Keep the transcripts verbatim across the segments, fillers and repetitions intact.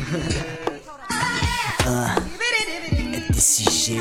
Ah, é desse jeito.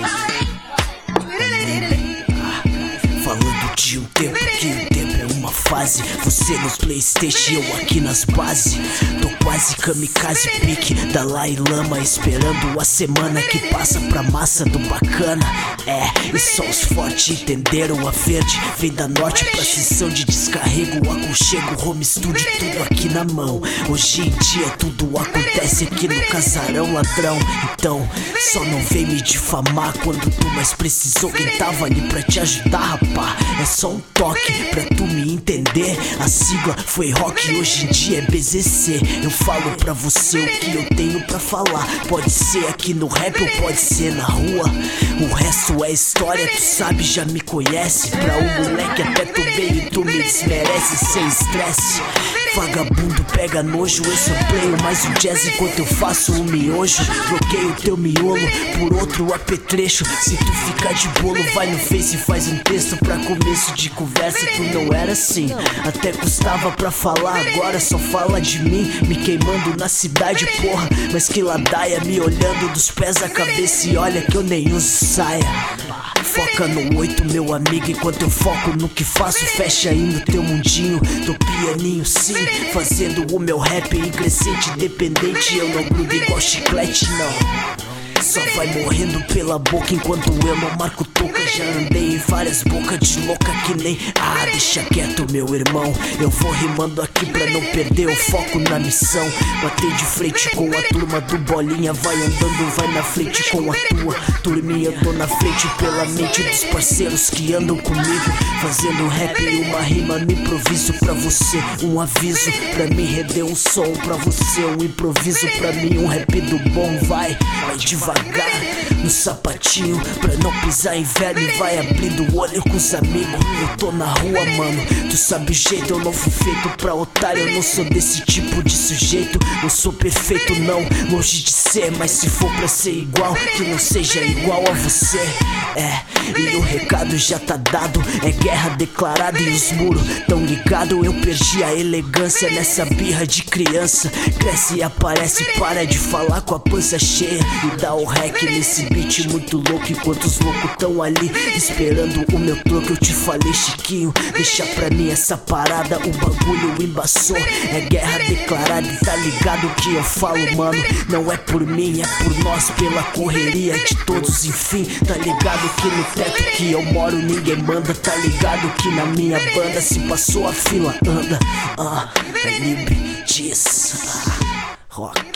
Ah, falando de um tempo que o tempo é uma fase. Você nos Playstation, eu aqui nas bases. Tô quase kamikaze, pique Dalai Lama, esperando a semana que passa pra massa do bacana. É, e só os fortes entenderam. A verde vem da norte pra sessão de descarrego, aconchego, home studio, tudo aqui na mão. Hoje em dia tudo acontece aqui no casarão, ladrão. Então, só não vem me difamar quando tu mais precisou. Quem tava ali pra te ajudar, rapá, é só um toque pra tu me entender. A sigla foi rock, hoje em dia é B Z C. Eu falo pra você o que eu tenho pra falar. Pode ser aqui no rap ou pode ser na rua. O resto é história, tu sabe, já me conhece. Pra um moleque até tu veio e tu me desmerece sem estresse. Vagabundo pega nojo, eu sampleio mais o jazz enquanto eu faço o miojo. Troquei o teu miolo por outro apetrecho. Se tu ficar de bolo, vai no Face e faz um texto pra começo de conversa. Tu não era assim, até custava pra falar. Agora só fala de mim, me queimando na cidade, porra. Mas que ladaia, me olhando dos pés à cabeça. E olha que eu nem uso saia. Foca no oito, meu amigo, enquanto eu foco no que faço. Fecha aí no teu mundinho, do pianinho sim, fazendo o meu rap em crescente independente. Eu não grudo igual chiclete, não. Só vai morrendo pela boca enquanto eu não marco toca. Já andei em várias bocas de louca que nem... Ah, deixa quieto, meu irmão. Eu vou rimando aqui pra não perder o foco na missão. Bater de frente com a turma do Bolinha. Vai andando, vai na frente com a tua turminha. Eu tô na frente pela mente dos parceiros que andam comigo, fazendo rap e uma rima no improviso pra você. Um aviso pra mim, render um som pra você. Um improviso pra mim, um rap do bom. Vai, vai devagar no sapatinho pra não pisar em velho. E vai abrindo o olho com os amigos. Eu tô na rua, mano, tu sabe o jeito. Eu não fui feito pra otário, eu não sou desse tipo de sujeito. Não sou perfeito não, longe de ser. Mas se for pra ser igual, que não seja igual a você. É, e o recado já tá dado. É guerra declarada e os muros tão ligados. Eu perdi a elegância nessa birra de criança. Cresce e aparece, para de falar com a pança cheia. E dá o rec nesse beat muito louco. Enquanto os loucos tão ali esperando o meu troco. Eu te falei, Chiquinho, deixa pra mim essa parada. O bagulho embaçou, é guerra declarada. E tá ligado que eu falo, mano, não é por mim, é por nós, pela correria de todos, enfim. Tá ligado que no teto que eu moro ninguém manda. Tá ligado que na minha banda se passou a fila anda. Ah, é Lib diz, ah, rock.